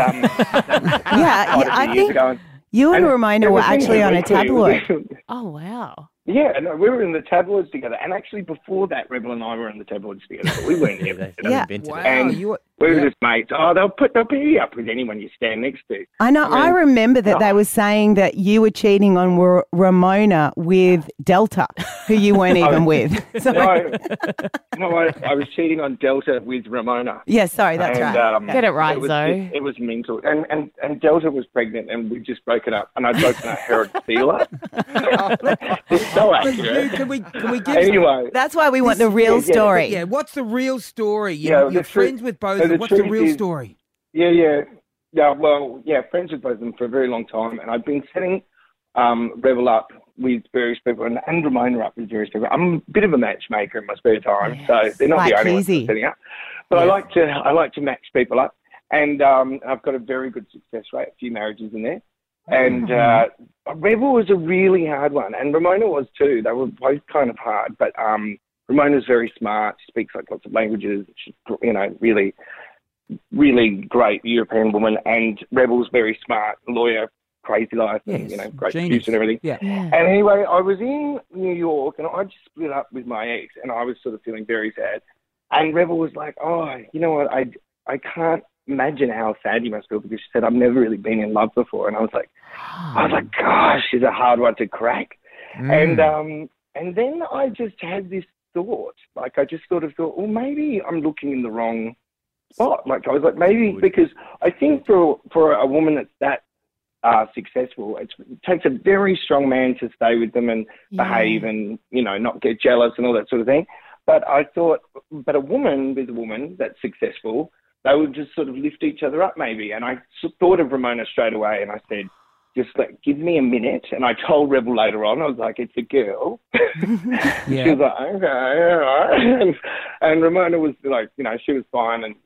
I think you and Ramona were actually on a tabloid. Oh, wow. Yeah, no, we were in the tabloids together. And actually before that, Rebel and I were in the tabloids together. But we weren't here. Wow. And You we were just mates. Oh, they'll put you up with anyone you stand next to. I know. I mean, remember that they were saying that you were cheating on Ramona with Delta, who you weren't even with. So, I was cheating on Delta with Ramona. yeah, sorry, that's And, right. Get it right, it was, Zoe. It was mental. And Delta was pregnant and we just broken up. And I'd broken up Herod Sealer. It's so But accurate. Hugh, can we give Anyway. That's why we want the real story. Yeah, what's the real story? Yeah, You're the friends truth- with both so of them. the What's the truth real is- story? Yeah, well, friends with both of them for a very long time. And I've been setting Rebel up with various people and Ramona up with various people. I'm a bit of a matchmaker in my spare time, so they're not Like the only ones Husey. I'm setting up. But I like to match people up. And I've got a very good success rate, a few marriages in there. And Rebel was a really hard one, and Ramona was too. They were both kind of hard, but Ramona's very smart. She speaks like lots of languages. She's, really, really great European woman. And Rebel's very smart, lawyer, crazy life, and, great genius. producer and everything. Yeah. And anyway, I was in New York, and I just split up with my ex, and I was sort of feeling very sad. And Rebel was like, oh, you know what, I can't imagine how sad you must feel, because she said, I've never really been in love before. And I was like, gosh, she's a hard one to crack. And then I just had this thought, like I just sort of thought, well, maybe I'm looking in the wrong spot. Like I was like, maybe because I think for a woman that's that successful, it takes a very strong man to stay with them and behave and, you know, not get jealous and all that sort of thing. But I thought, but a woman with a woman that's successful, they would just sort of lift each other up maybe. And I thought of Ramona straight away and I said, just like, give me a minute. And I told Rebel later on, I was like, it's a girl. She was like, okay, all right. And Ramona was like, you know, she was fine. And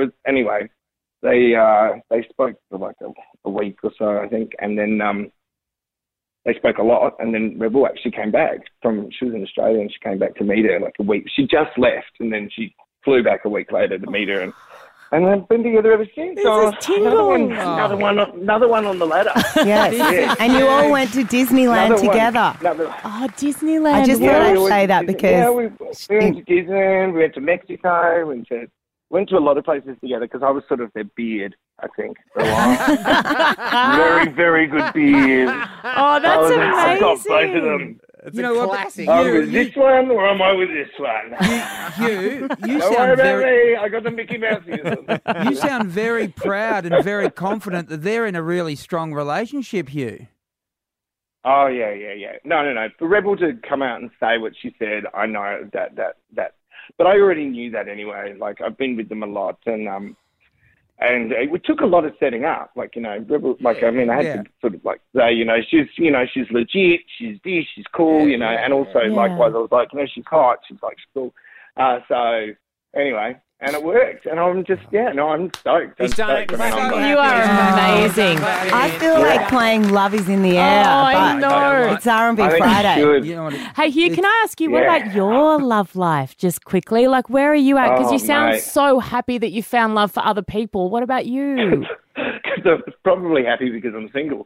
they spoke for like a week or so, I think. And then they spoke a lot. And then Rebel actually came back she was in Australia and she came back to meet her like a week. She just left and then she flew back a week later to meet her. And they've been together ever since. So another one on the ladder. Yes. And you all went to Disneyland together. Oh, Disneyland. I just thought I'd say that because... Yeah, we went to Disneyland, we went to Mexico, went to a lot of places together because I was sort of their beard, I think, for a while. Very, very good beard. Oh, that's amazing. I've got both of them. It's a classic. I'm with this one or am I with this one? You Don't sound worry about very... me. I got the Mickey Mouse ears. You sound very proud and very confident that they're in a really strong relationship, Hugh. Oh, yeah. No. For Rebel to come out and say what she said, I know that. But I already knew that anyway. Like, I've been with them a lot, and it took a lot of setting up. Like, you know, Rebel, like, I mean, I had to sort of, like, say, she's legit, she's this, she's cool, you know, and also, likewise, I was like, you know, she's hot, she's cool. So, anyway, and it worked, and I'm just, I'm stoked. He's done it. You are amazing. I feel like playing Love is in the Air. I know. It's R&B Friday. Hey, Hugh, can I ask you, what about your love life, just quickly? Like, where are you at? Because you sound so happy that you found love for other people. What about you? Because I'm probably happy because I'm single.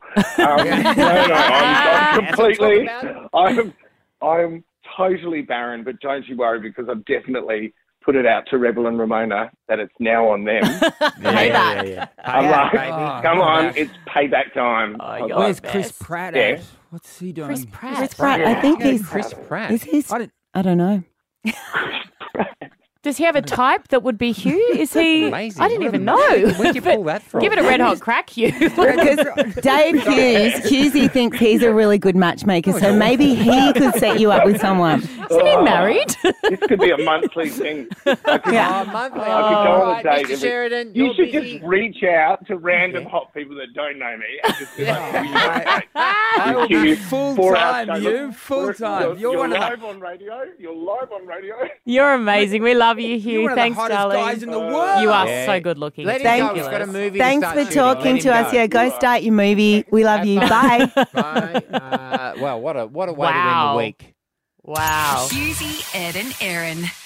I'm completely, I'm totally barren, but don't you worry because I've definitely put it out to Rebel and Ramona that it's now on them. Yeah. I'm like, come on, it's payback time. Where's Chris Pratt at? What's he doing? Chris Pratt. Chris Pratt, I think he's... Chris Pratt. Is he... I don't know. Does he have a type that would be Hugh? Is he? Amazing. I didn't even know. Where'd you pull that from? Give it a red hot crack, Hugh. Because Dave Hughesy thinks he's a really good matchmaker, so maybe he could set you up with someone. Isn't he married? This could be a monthly thing. I could go on a date. Mr. Sheridan, you should just reach out to random hot people that don't know me and just be like, I will be full-time, you. Full-time. You're live on radio. You're live on radio. You're amazing. We love you, Hugh. You're one Thanks, of the hottest darling. guys in the world. You are so good looking. Let him go. He's got a movie to Thanks start for shooting. talking Let to him us. Yeah, go start your movie. We love you. Bye. Bye. Well, what a way to end the week. Wow. Husey, Ed and Erin.